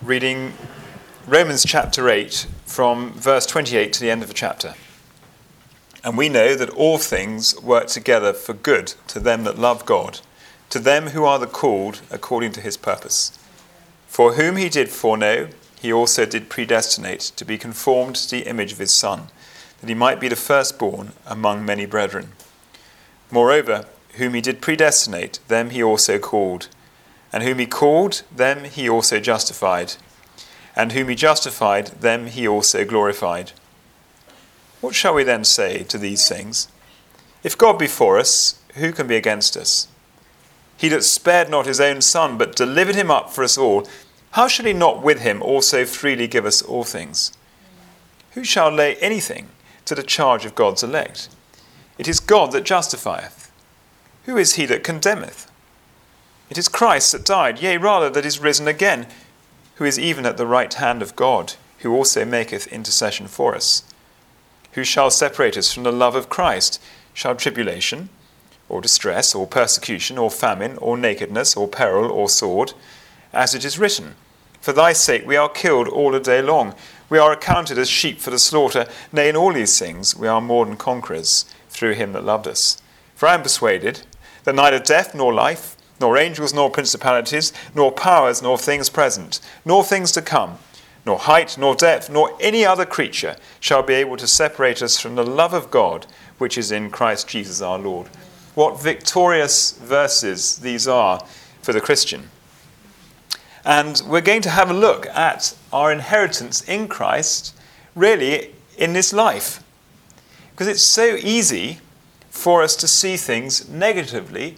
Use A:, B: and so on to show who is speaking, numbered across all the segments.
A: reading Romans chapter 8 from verse 28 to the end of the chapter. And we know that all things work together for good to them that love God, to them who are the called according to his purpose. For whom he did foreknow, he also did predestinate to be conformed to the image of his Son, that he might be the firstborn among many brethren. Moreover, whom he did predestinate, them he also called. And whom he called, them he also justified. And whom he justified, them he also glorified. What shall we then say to these things? If God be for us, who can be against us? He that spared not his own Son, but delivered him up for us all, how shall he not with him also freely give us all things? Who shall lay anything to the charge of God's elect? It is God that justifieth. Who is he that condemneth? It is Christ that died, yea, rather that is risen again, who is even at the right hand of God, who also maketh intercession for us. Who shall separate us from the love of Christ? Shall tribulation, or distress, or persecution, or famine, or nakedness, or peril, or sword? As it is written, For thy sake we are killed all the day long. We are accounted as sheep for the slaughter. Nay, in all these things we are more than conquerors, through him that loved us. For I am persuaded that neither death nor life, nor angels, nor principalities, nor powers, nor things present, nor things to come, nor height, nor depth, nor any other creature shall be able to separate us from the love of God, which is in Christ Jesus our Lord. What victorious verses these are for the Christian. And we're going to have a look at our inheritance in Christ, really, in this life. Because it's so easy for us to see things negatively,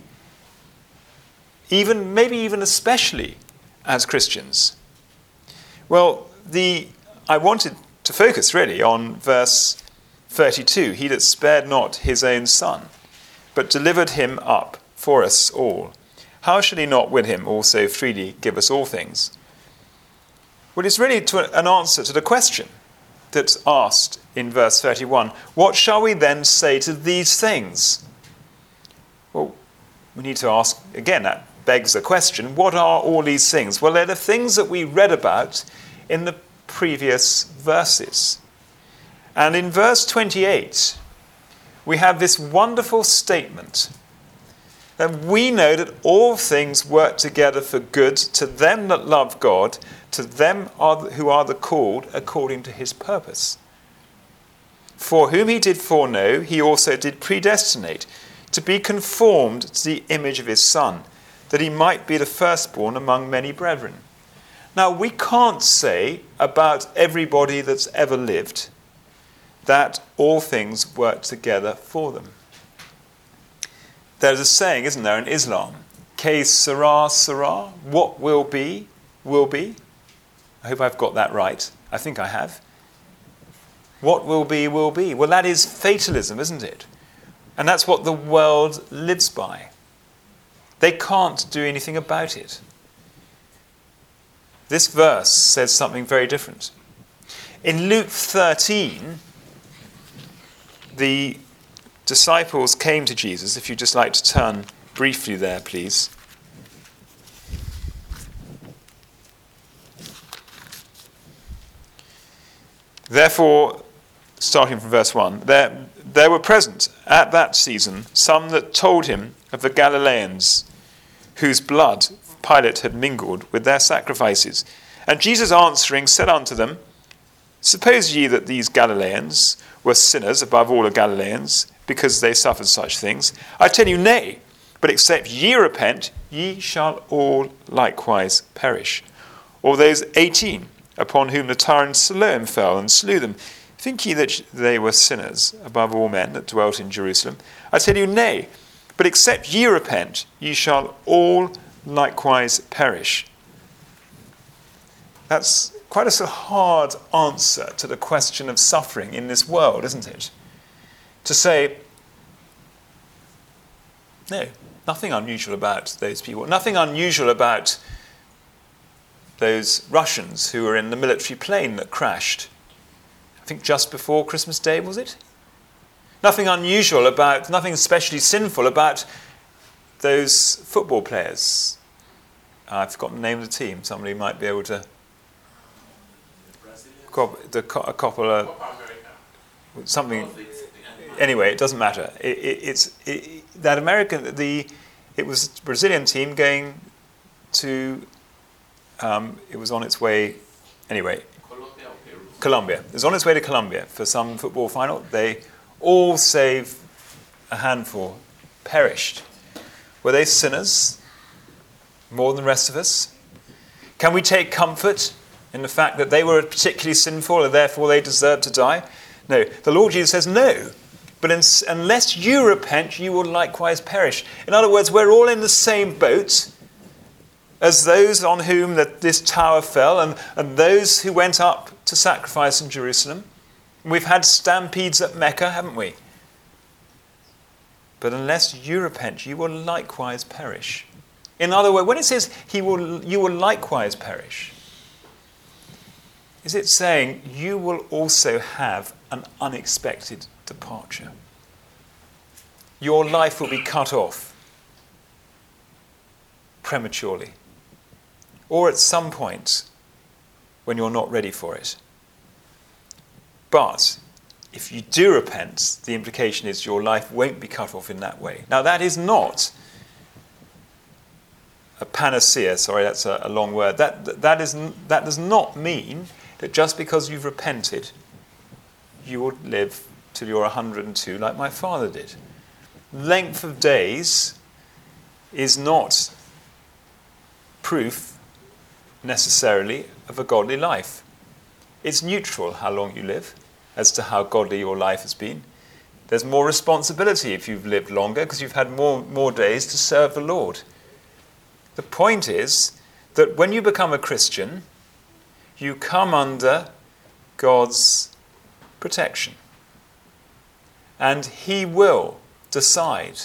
A: maybe even especially as Christians. Well, I wanted to focus really on verse 32. He that spared not his own Son, but delivered him up for us all. How shall he not with him also freely give us all things? Well, it's really an answer to the question that's asked in verse 31. What shall we then say to these things? Well, we need to ask again, that begs the question, what are all these things? Well, they're the things that we read about in the previous verses. And in verse 28, we have this wonderful statement that we know that all things work together for good to them that love God, to them who are the called according to his purpose. For whom he did foreknow, he also did predestinate to be conformed to the image of his Son, that he might be the firstborn among many brethren. Now, we can't say about everybody that's ever lived that all things work together for them. There's a saying, isn't there, in Islam, Ke sara sara, what will be, will be. I hope I've got that right. I think I have. What will be, will be. Well, that is fatalism, isn't it? And that's what the world lives by. They can't do anything about it. This verse says something very different. In Luke 13, the disciples came to Jesus. If you'd just like to turn briefly there, please. Therefore, starting from verse 1, there were present at that season some that told him of the Galileans, whose blood Pilate had mingled with their sacrifices. And Jesus answering said unto them, Suppose ye that these Galileans were sinners above all the Galileans, because they suffered such things? I tell you, nay, but except ye repent, ye shall all likewise perish. Or those 18 upon whom the tyrant Siloam fell and slew them, think ye that they were sinners above all men that dwelt in Jerusalem? I tell you, nay, but except ye repent, ye shall all likewise perish. That's quite a sort of hard answer to the question of suffering in this world, isn't it? To say, no, nothing unusual about those people, nothing unusual about those Russians who were in the military plane that crashed, I think just before Christmas Day, was it? Nothing unusual about, nothing especially sinful about those football players. I've forgotten the name of the team. Somebody might be able to Coppola, something. Anyway, it doesn't matter. That American, it was a Brazilian team going to. It was on its way. Anyway, Colombia. It was on its way to Colombia for some football final. They all save a handful perished. Were they sinners more than the rest of us? Can we take comfort in the fact that they were particularly sinful and therefore they deserved to die? No. The Lord Jesus says no. But unless you repent, you will likewise perish. In other words, we're all in the same boat as those on whom this tower fell and those who went up to sacrifice in Jerusalem. We've had stampedes at Mecca, haven't we? But unless you repent, you will likewise perish. In other words, when it says you will likewise perish, is it saying you will also have an unexpected departure? Your life will be cut off prematurely, or at some point when you're not ready for it. But if you do repent, the implication is your life won't be cut off in that way. Now, that is not a panacea. Sorry, that's a long word. That does not mean that just because you've repented, you will live till you're 102 like my father did. Length of days is not proof necessarily of a godly life. It's neutral how long you live as to how godly your life has been. There's more responsibility if you've lived longer because you've had more days to serve the Lord. The point is that when you become a Christian, you come under God's protection. And he will decide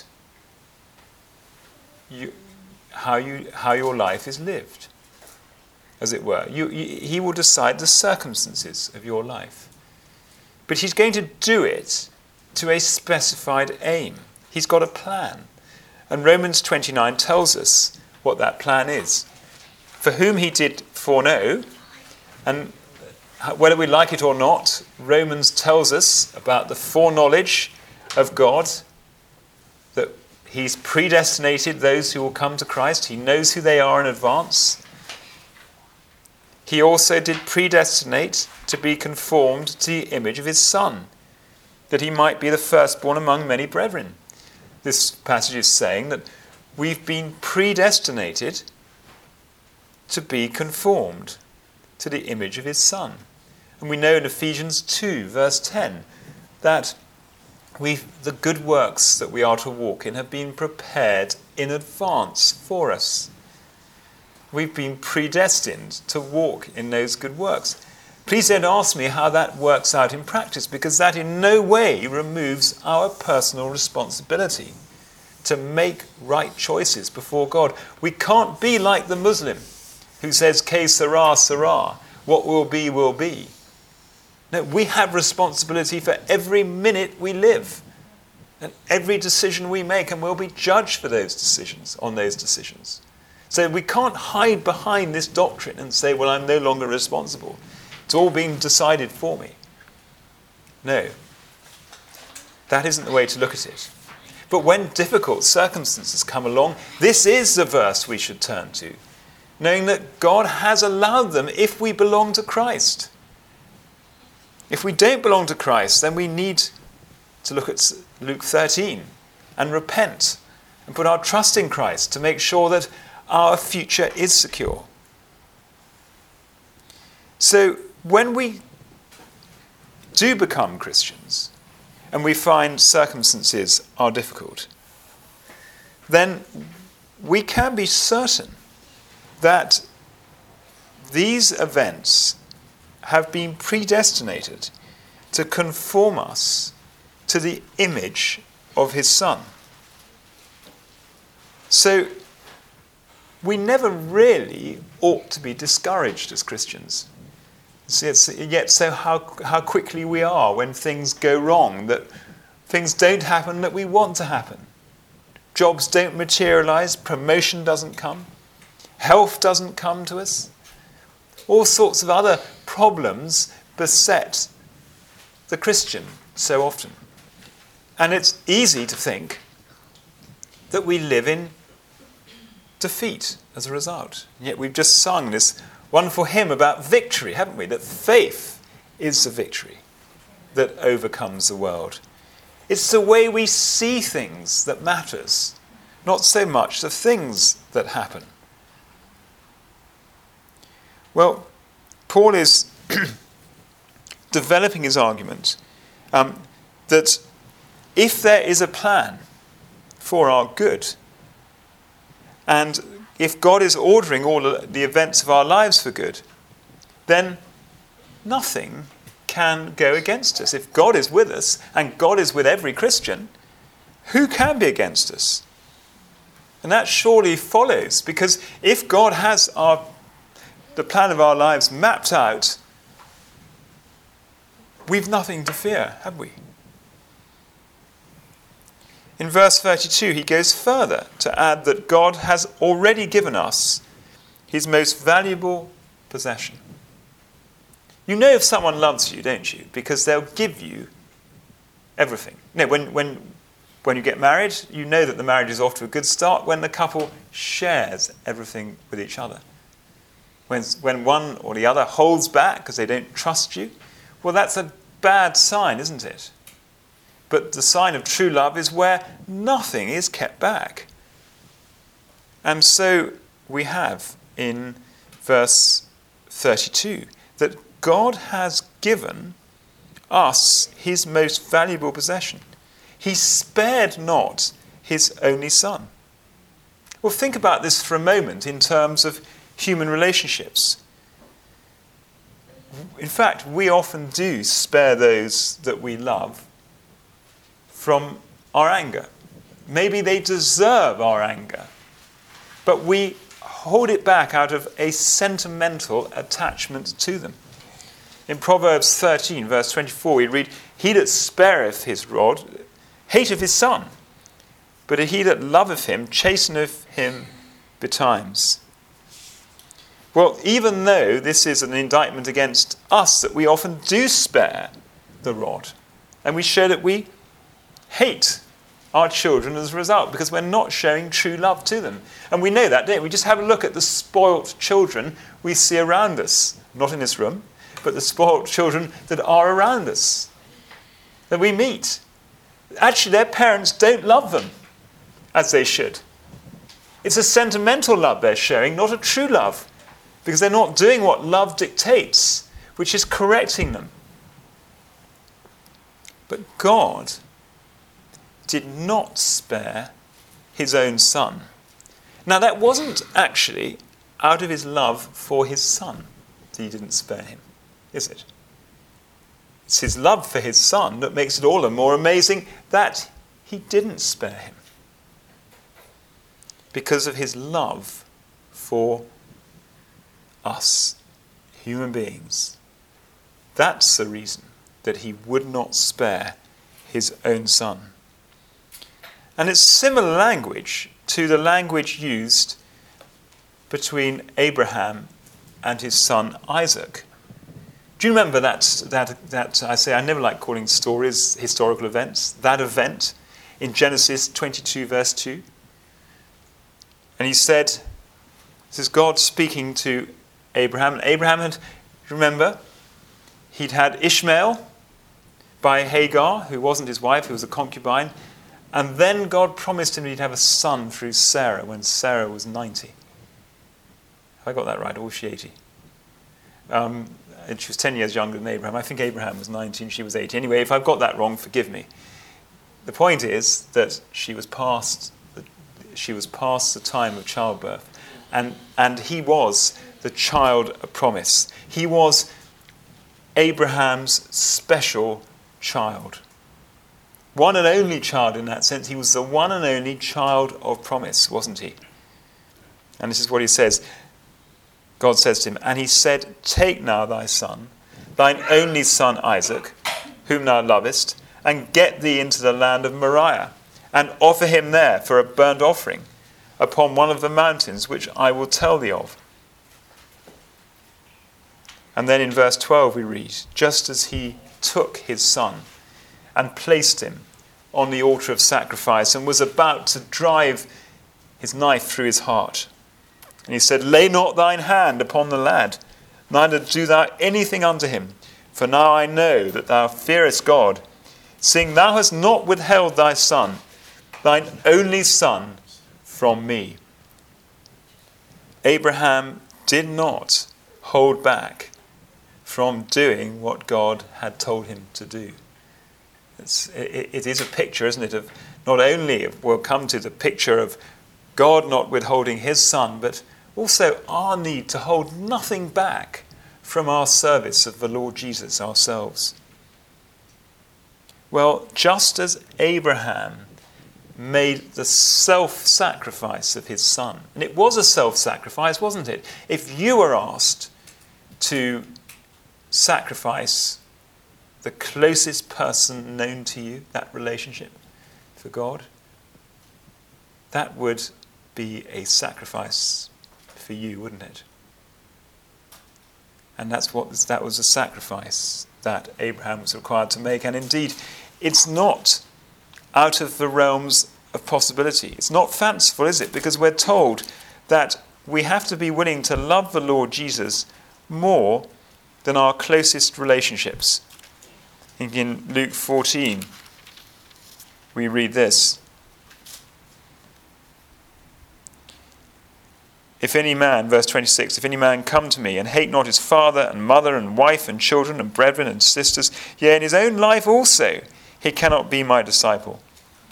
A: how your life is lived, as it were. He will decide the circumstances of your life. But he's going to do it to a specified aim. He's got a plan. And Romans 29 tells us what that plan is. For whom he did foreknow, and whether we like it or not, Romans tells us about the foreknowledge of God, that he's predestinated those who will come to Christ. He knows who they are in advance. He also did predestinate to be conformed to the image of his Son, that he might be the firstborn among many brethren. This passage is saying that we've been predestinated to be conformed to the image of his Son. And we know in Ephesians 2, verse 10, that the good works that we are to walk in have been prepared in advance for us. We've been predestined to walk in those good works. Please don't ask me how that works out in practice, because that in no way removes our personal responsibility to make right choices before God. We can't be like the Muslim who says, "Ke sara, sara," what will be, will be. No, we have responsibility for every minute we live and every decision we make, and we'll be judged for those decisions, on those decisions. So we can't hide behind this doctrine and say, well, I'm no longer responsible. It's all been decided for me. No. That isn't the way to look at it. But when difficult circumstances come along, this is the verse we should turn to, knowing that God has allowed them if we belong to Christ. If we don't belong to Christ, then we need to look at Luke 13 and repent and put our trust in Christ to make sure that our future is secure. So when we do become Christians and we find circumstances are difficult, then we can be certain that these events have been predestinated to conform us to the image of his Son. So we never really ought to be discouraged as Christians. Yet so how quickly we are when things go wrong, that things don't happen that we want to happen. Jobs don't materialize, promotion doesn't come, health doesn't come to us, all sorts of other problems beset the Christian so often. And it's easy to think that we live in defeat as a result. And yet we've just sung this wonderful hymn about victory, haven't we? That faith is the victory that overcomes the world. It's the way we see things that matters, not so much the things that happen. Well, Paul is developing his argument that if there is a plan for our good, and if God is ordering all the events of our lives for good, then nothing can go against us. If God is with us, and God is with every Christian, who can be against us? And that surely follows, because if God has the plan of our lives mapped out, we've nothing to fear, have we? In verse 32, he goes further to add that God has already given us his most valuable possession. You know if someone loves you, don't you? Because they'll give you everything. You know, when you get married, you know that the marriage is off to a good start when the couple shares everything with each other. When one or the other holds back because they don't trust you, well, that's a bad sign, isn't it? But the sign of true love is where nothing is kept back. And so we have in verse 32 that God has given us his most valuable possession. He spared not his only son. Well, think about this for a moment in terms of human relationships. In fact, we often do spare those that we love from our anger. Maybe they deserve our anger, but we hold it back out of a sentimental attachment to them. In Proverbs 13, verse 24, we read, "He that spareth his rod hateth his son, but he that loveth him chasteneth him betimes." Well, even though this is an indictment against us, that we often do spare the rod, and we show that we hate our children as a result, because we're not showing true love to them. And we know that, don't we? Just have a look at the spoilt children we see around us. Not in this room, but the spoilt children that are around us, that we meet. Actually, their parents don't love them as they should. It's a sentimental love they're showing, not a true love, because they're not doing what love dictates, which is correcting them. But God did not spare his own son. Now, that wasn't actually out of his love for his son that he didn't spare him, is it? It's his love for his son that makes it all the more amazing that he didn't spare him. Because of his love for us, human beings. That's the reason that he would not spare his own son. And it's similar language to the language used between Abraham and his son Isaac. Do you remember that I say I never like calling stories historical events, that event in Genesis 22 verse 2? And he said, this is God speaking to Abraham. And Abraham had, remember, he'd had Ishmael by Hagar, who wasn't his wife, who was a concubine. And then God promised him he'd have a son through Sarah when Sarah was 90. Have I got that right? Or was she 80? And she was 10 years younger than Abraham. I think Abraham was 90 and she was 80. Anyway, if I've got that wrong, forgive me. The point is that she was past the time of childbirth. And he was the child of promise. He was Abraham's special child. One and only child in that sense. He was the one and only child of promise, wasn't he? And this is what he says. God says to him, "And he said, Take now thy son, thine only son Isaac, whom thou lovest, and get thee into the land of Moriah, and offer him there for a burnt offering upon one of the mountains which I will tell thee of." And then in verse 12 we read, just as he took his son and placed him on the altar of sacrifice and was about to drive his knife through his heart. And he said, lay not thine hand upon the lad, neither do thou anything unto him. For now I know that thou fearest God, seeing thou hast not withheld thy son, thine only son, from me. Abraham did not hold back from doing what God had told him to do. It is a picture, isn't it, of not only, we'll come to the picture of God not withholding his son, but also our need to hold nothing back from our service of the Lord Jesus ourselves. Well, just as Abraham made the self-sacrifice of his son, and it was a self-sacrifice, wasn't it? If you were asked to sacrifice the closest person known to you, that relationship, for God, that would be a sacrifice for you, wouldn't it? And that was a sacrifice that Abraham was required to make. And indeed, it's not out of the realms of possibility. It's not fanciful, is it? Because we're told that we have to be willing to love the Lord Jesus more than our closest relationships. I think in Luke 14, we read this. If any man, verse 26, if any man come to me and hate not his father and mother and wife and children and brethren and sisters, yea, in his own life also, he cannot be my disciple.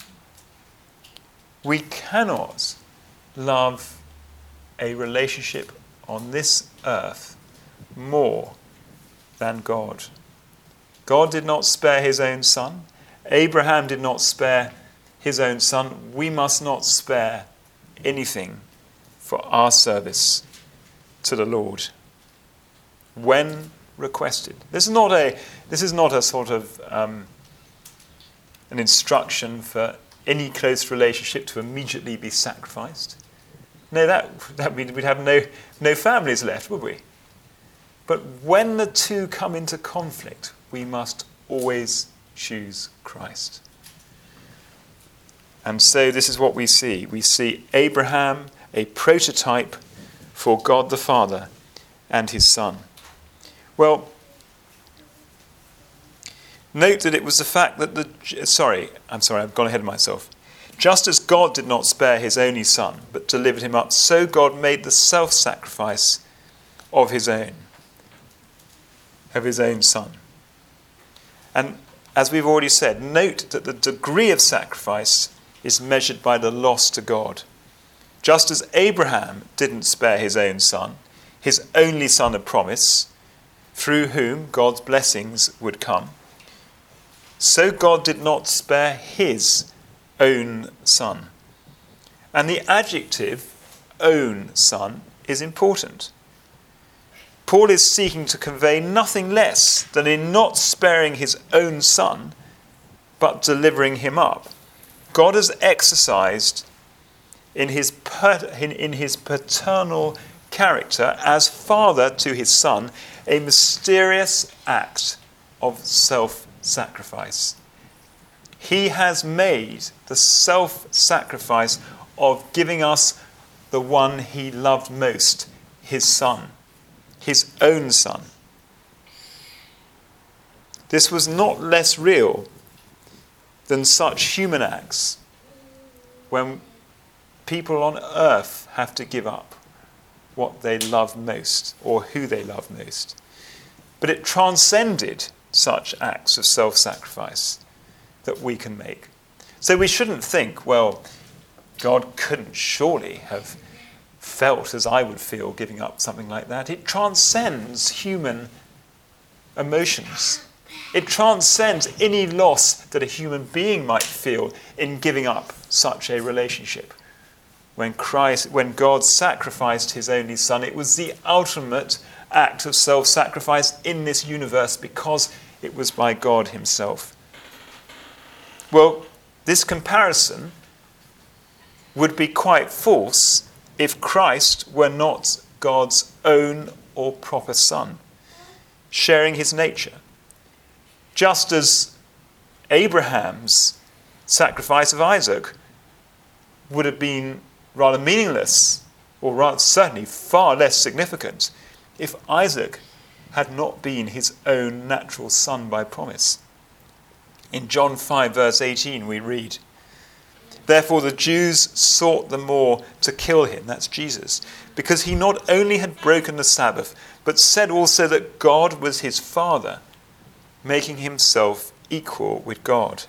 A: We cannot love a relationship on this earth more than God. God did not spare his own son. Abraham did not spare his own son. We must not spare anything for our service to the Lord when requested. This is not a sort of an instruction for any close relationship to immediately be sacrificed. No, that we'd have no families left, would we? But when the two come into conflict, we must always choose Christ. And so this is what we see. We see Abraham, a prototype for God the Father and his Son. Well, note that it was the fact that I've gone ahead of myself. Just as God did not spare his only Son, but delivered him up, so God made the self-sacrifice of his own Son. And as we've already said, note that the degree of sacrifice is measured by the loss to God. Just as Abraham didn't spare his own son, his only son of promise, through whom God's blessings would come, so God did not spare his own son. And the adjective own son is important. Paul is seeking to convey nothing less than in not sparing his own son, but delivering him up, God has exercised in his paternal character as father to his son a mysterious act of self-sacrifice. He has made the self-sacrifice of giving us the one he loved most, his son, his own son. This was not less real than such human acts when people on earth have to give up what they love most or who they love most. But it transcended such acts of self-sacrifice that we can make. So we shouldn't think, well, God couldn't surely have felt as I would feel giving up something like that. It transcends human emotions. It transcends any loss that a human being might feel in giving up such a relationship. When God sacrificed his only son, it was the ultimate act of self-sacrifice in this universe because it was by God himself. Well, this comparison would be quite false if Christ were not God's own or proper son. sharing his nature. Just as Abraham's sacrifice of Isaac would have been rather meaningless, or rather certainly far less significant, if Isaac had not been his own natural son by promise. In John 5 verse 18 we read, "Therefore the Jews sought the more to kill him," that's Jesus, "because he not only had broken the Sabbath, but said also that God was his Father, making himself equal with God."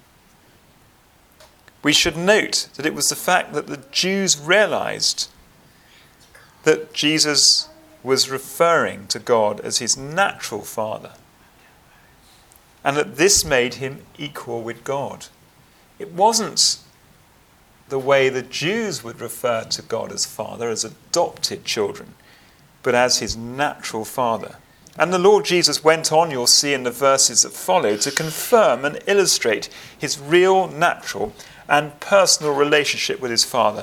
A: We should note that it was the fact that the Jews realized that Jesus was referring to God as his natural Father, and that this made him equal with God. It wasn't the way the Jews would refer to God as Father, as adopted children, but as his natural Father. And the Lord Jesus went on, you'll see in the verses that follow, to confirm and illustrate his real, natural, and personal relationship with his Father.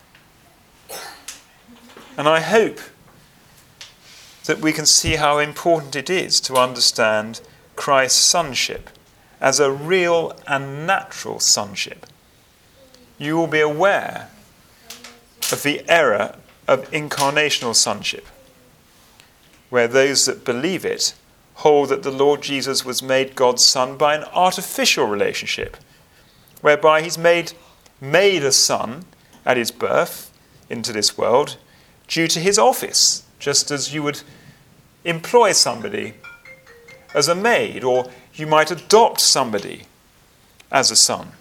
A: And I hope that we can see how important it is to understand Christ's sonship as a real and natural sonship. You will be aware of the error of incarnational sonship, where those that believe it hold that the Lord Jesus was made God's Son by an artificial relationship, whereby he's made a son at his birth into this world due to his office, just as you would employ somebody as a maid, or you might adopt somebody as a son.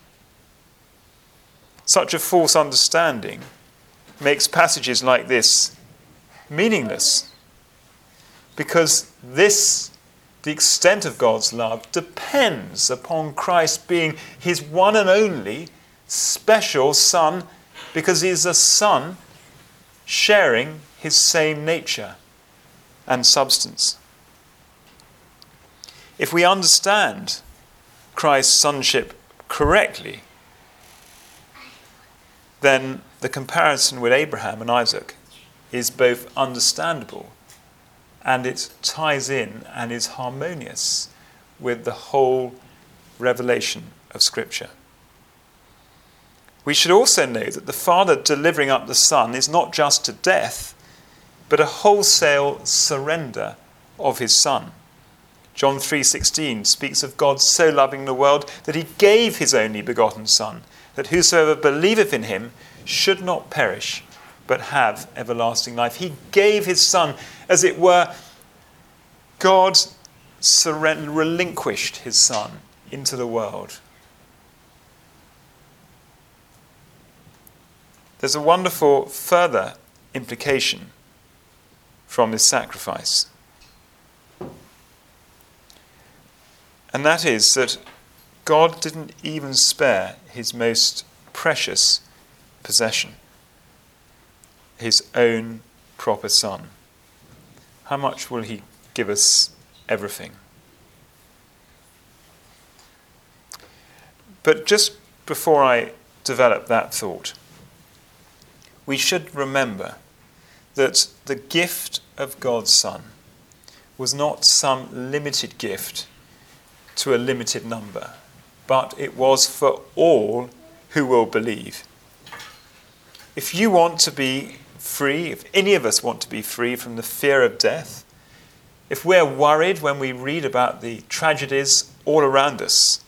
A: Such a false understanding makes passages like this meaningless, because the extent of God's love depends upon Christ being his one and only special Son, because he is a Son sharing his same nature and substance. If we understand Christ's sonship correctly, then the comparison with Abraham and Isaac is both understandable, and it ties in and is harmonious with the whole revelation of Scripture. We should also know that the Father delivering up the Son is not just to death, but a wholesale surrender of his Son. John 3:16 speaks of God so loving the world that he gave his only begotten Son, that whosoever believeth in him should not perish, but have everlasting life. He gave his Son, as it were, God relinquished his Son into the world. There's a wonderful further implication from this sacrifice. And that is that God didn't even spare his most precious possession, his own proper Son. How much will he give us? Everything. But just before I develop that thought, we should remember that the gift of God's Son was not some limited gift to a limited number, but it was for all who will believe. If you want to be free, if any of us want to be free from the fear of death, if we're worried when we read about the tragedies all around us,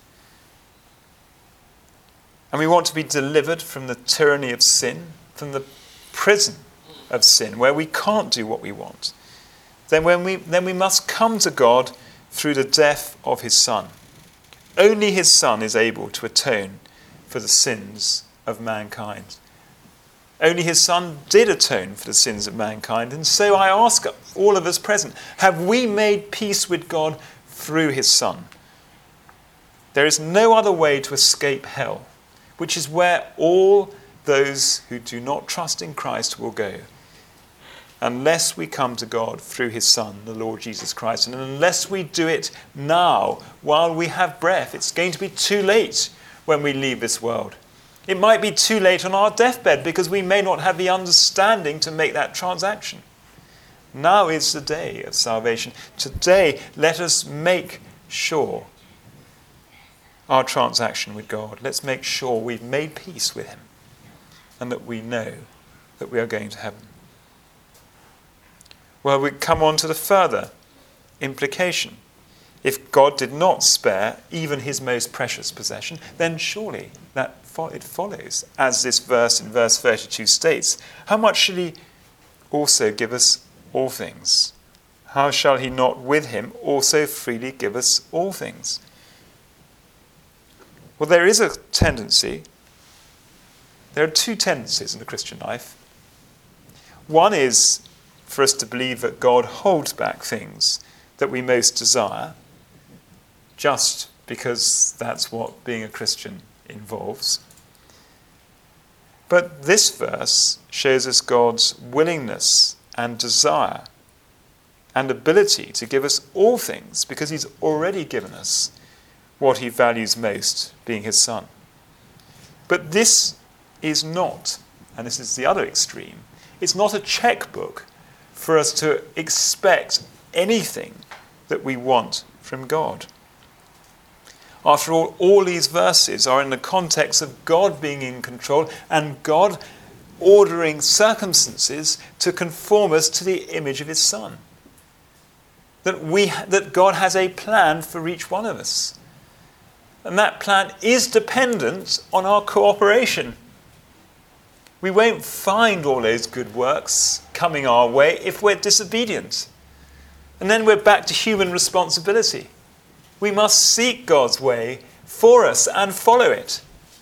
A: and we want to be delivered from the tyranny of sin, from the prison of sin, where we can't do what we want, then we must come to God through the death of his Son. Only his Son is able to atone for the sins of mankind. Only his Son did atone for the sins of mankind. And so I ask all of us present, have we made peace with God through his Son? There is no other way to escape hell, which is where all those who do not trust in Christ will go, unless we come to God through his Son, the Lord Jesus Christ. And unless we do it now, while we have breath, it's going to be too late when we leave this world. It might be too late on our deathbed, because we may not have the understanding to make that transaction. Now is the day of salvation. Today, let us make sure our transaction with God. Let's make sure we've made peace with him and that we know that we are going to heaven. Well, we come on to the further implication. If God did not spare even his most precious possession, then surely it follows, as this verse in verse 32 states, how much shall he also give us all things? How shall he not with him also freely give us all things? Well, there is a tendency. There are two tendencies in the Christian life. One is for us to believe that God holds back things that we most desire, just because that's what being a Christian involves. But this verse shows us God's willingness and desire and ability to give us all things, because he's already given us what he values most, being his Son. But this is not, and this is the other extreme, it's not a checkbook for us to expect anything that we want from God. After all these verses are in the context of God being in control and God ordering circumstances to conform us to the image of his Son. That God has a plan for each one of us. And that plan is dependent on our cooperation. We won't find all those good works coming our way if we're disobedient. And then we're back to human responsibility. We must seek God's way for us and follow it.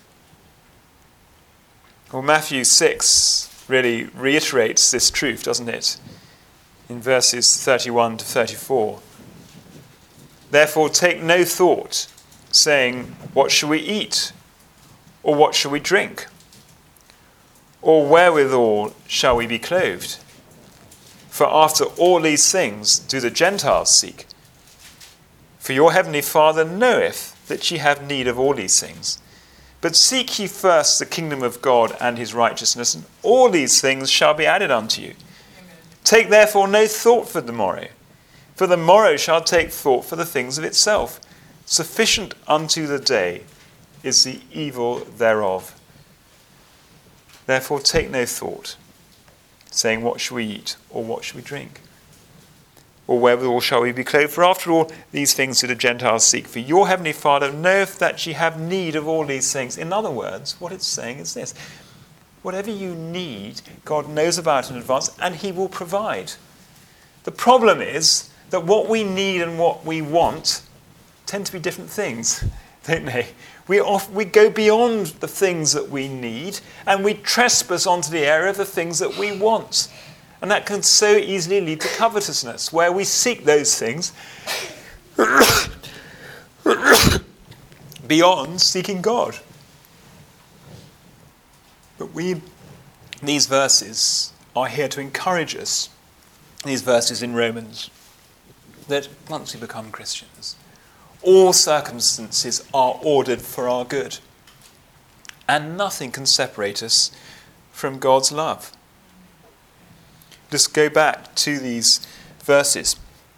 A: Well, Matthew 6 really reiterates this truth, doesn't it? In verses 31 to 34. Therefore take no thought, saying, what shall we eat? Or what shall we drink? Or wherewithal shall we be clothed? For after all these things do the Gentiles seek. For your heavenly Father knoweth that ye have need of all these things. But seek ye first the kingdom of God and his righteousness, and all these things shall be added unto you. Amen. Take therefore no thought for the morrow shall take thought for the things of itself. Sufficient unto the day is the evil thereof. Therefore take no thought, saying, what shall we eat, or what shall we drink? Or wherewithal shall we be clothed? For after all these things do the Gentiles seek. For your heavenly Father knoweth that ye have need of all these things. In other words, what it's saying is this. Whatever you need, God knows about in advance, and he will provide. The problem is that what we need and what we want tend to be different things, don't they? We go beyond the things that we need, and we trespass onto the area of the things that we want. And that can so easily lead to covetousness, where we seek those things beyond seeking God. But these verses are here to encourage us, these verses in Romans, that once we become Christians, all circumstances are ordered for our good, and nothing can separate us from God's love. Just go back to these verses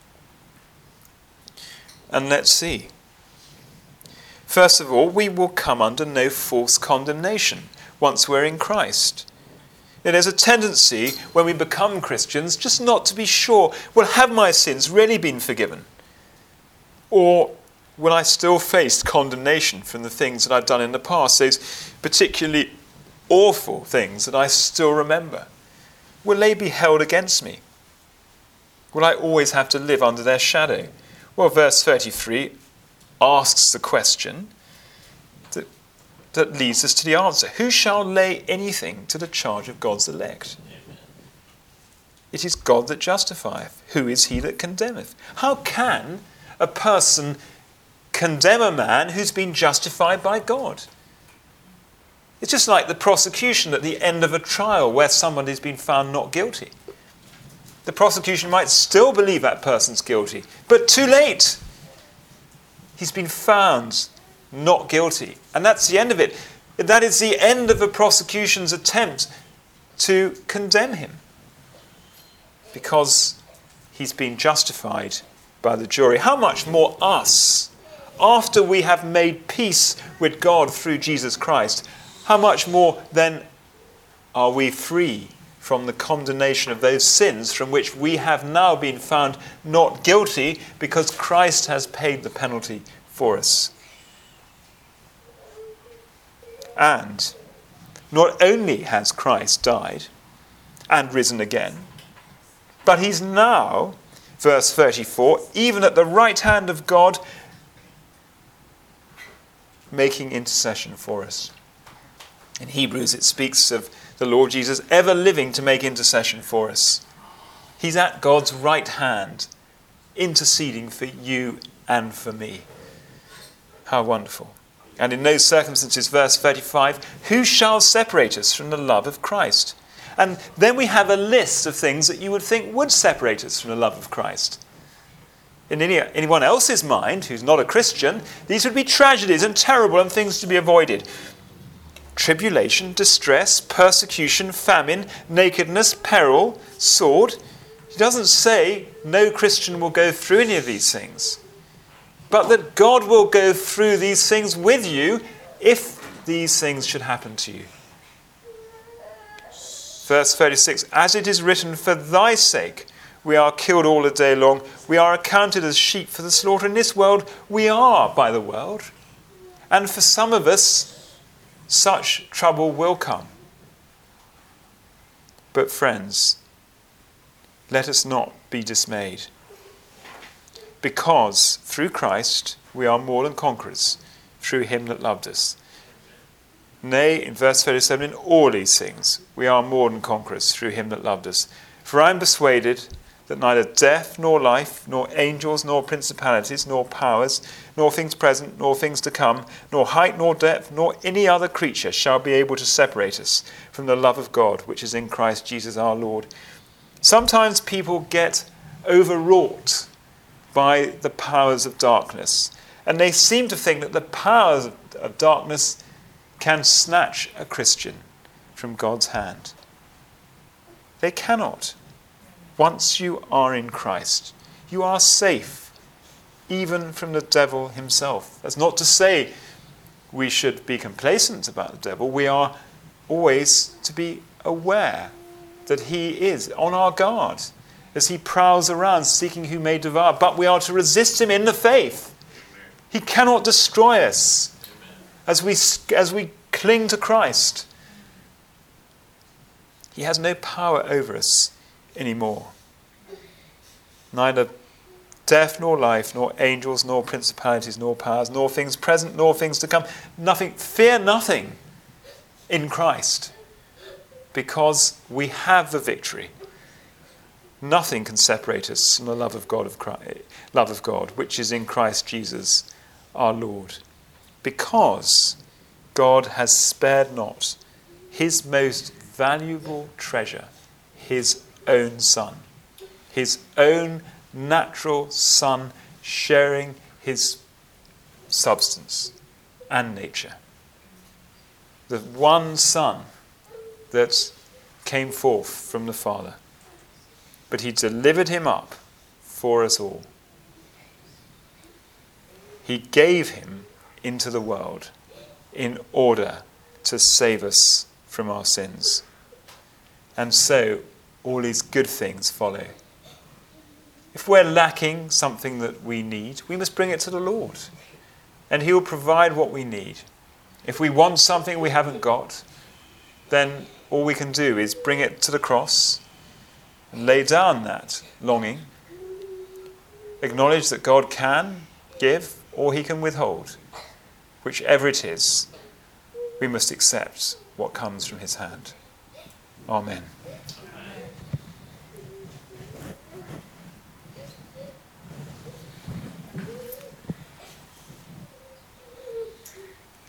A: and let's see. First of all, we will come under no false condemnation once we're in Christ. There's a tendency when we become Christians just not to be sure, well, have my sins really been forgiven? Or will I still face condemnation from the things that I've done in the past, those particularly awful things that I still remember? Will they be held against me? Will I always have to live under their shadow? Well, verse 33 asks the question that leads us to the answer. Who shall lay anything to the charge of God's elect? Amen. It is God that justifieth. Who is he that condemneth? How can a person condemn a man who's been justified by God? It's just like the prosecution at the end of a trial where somebody's been found not guilty. The prosecution might still believe that person's guilty, but too late. He's been found not guilty. And that's the end of it. That is the end of the prosecution's attempt to condemn him. Because he's been justified by the jury. How much more us, after we have made peace with God through Jesus Christ, how much more then are we free from the condemnation of those sins from which we have now been found not guilty because Christ has paid the penalty for us. And not only has Christ died and risen again, but he's now, verse 34, even at the right hand of God, making intercession for us. In Hebrews it speaks of the Lord Jesus ever living to make intercession for us. He's at God's right hand, interceding for you and for me. How wonderful. And in those circumstances, verse 35, who shall separate us from the love of Christ? And then we have a list of things that you would think would separate us from the love of Christ. In anyone else's mind, who's not a Christian, these would be tragedies and terrible and things to be avoided. Tribulation, distress, persecution, famine, nakedness, peril, sword. He doesn't say no Christian will go through any of these things, but that God will go through these things with you if these things should happen to you. Verse 36, as it is written, for thy sake we are killed all the day long. We are accounted as sheep for the slaughter. In this world we are by the world. And for some of us, such trouble will come. But friends, let us not be dismayed, because through Christ we are more than conquerors, through him that loved us. Nay, in verse 37, in all these things we are more than conquerors, through him that loved us. For I am persuaded that neither death nor life, nor angels, nor principalities, nor powers, nor things present, nor things to come, nor height, nor depth, nor any other creature shall be able to separate us from the love of God, which is in Christ Jesus our Lord. Sometimes people get overwrought by the powers of darkness, and they seem to think that the powers of darkness can snatch a Christian from God's hand. They cannot. Once you are in Christ, you are safe, even from the devil himself. That's not to say we should be complacent about the devil. We are always to be aware that he is on our guard as he prowls around seeking who may devour. But we are to resist him in the faith. He cannot destroy us as we cling to Christ. He has no power over us anymore. Neither death nor life, nor angels, nor principalities, nor powers, nor things present, nor things to come. Nothing, fear nothing in Christ, because we have the victory. Nothing can separate us from the love of God, which is in Christ Jesus our Lord. Because God has spared not his most valuable treasure, his own Son, his own natural Son, sharing his substance and nature. The one Son that came forth from the Father. But he delivered him up for us all. He gave him into the world in order to save us from our sins. And so all these good things follow. If we're lacking something that we need, we must bring it to the Lord, and he will provide what we need. If we want something we haven't got, then all we can do is bring it to the cross and lay down that longing, acknowledge that God can give or he can withhold. Whichever it is, we must accept what comes from his hand. Amen.